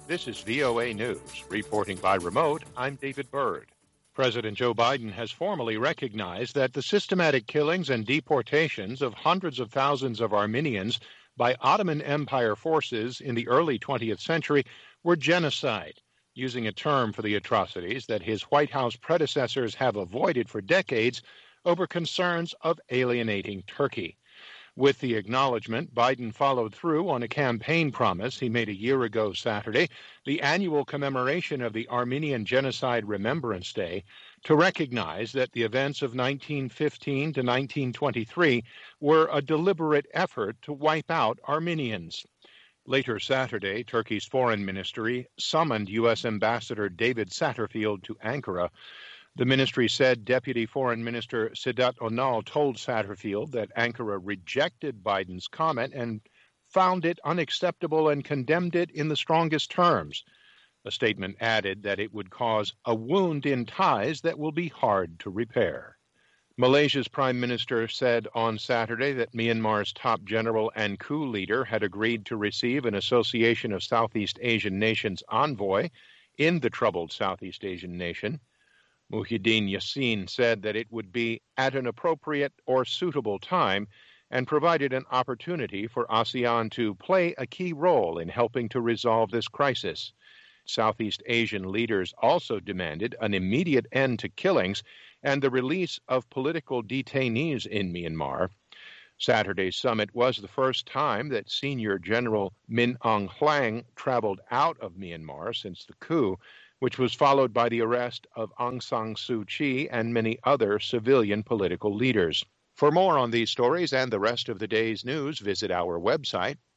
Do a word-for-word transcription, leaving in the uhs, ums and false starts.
This is V O A News. Reporting by remote, I'm David Byrd. President Joe Biden has formally recognized that the systematic killings and deportations of hundreds of thousands of Armenians by Ottoman Empire forces in the early twentieth century were genocide, using a term for the atrocities that his White House predecessors have avoided for decades over concerns of alienating Turkey. With the acknowledgement, Biden followed through on a campaign promise he made a year ago Saturday, the annual commemoration of the Armenian Genocide Remembrance Day, to recognize that the events of nineteen fifteen to nineteen twenty-three were a deliberate effort to wipe out Armenians. Later Saturday, Turkey's foreign ministry summoned U S Ambassador David Satterfield to Ankara. The ministry said Deputy Foreign Minister Sedat Onal told Satterfield that Ankara rejected Biden's comment and found it unacceptable and condemned it in the strongest terms. A statement added that it would cause a wound in ties that will be hard to repair. Malaysia's Prime Minister said on Saturday that Myanmar's top general and coup leader had agreed to receive an Association of Southeast Asian Nations envoy in the troubled Southeast Asian nation. Muhyiddin Yassin said that it would be at an appropriate or suitable time and provided an opportunity for ASEAN to play a key role in helping to resolve this crisis. Southeast Asian leaders also demanded an immediate end to killings and the release of political detainees in Myanmar. Saturday's summit was the first time that Senior General Min Aung Hlaing traveled out of Myanmar since the coup, which was followed by the arrest of Aung San Suu Kyi and many other civilian political leaders. For more on these stories and the rest of the day's news, visit our website,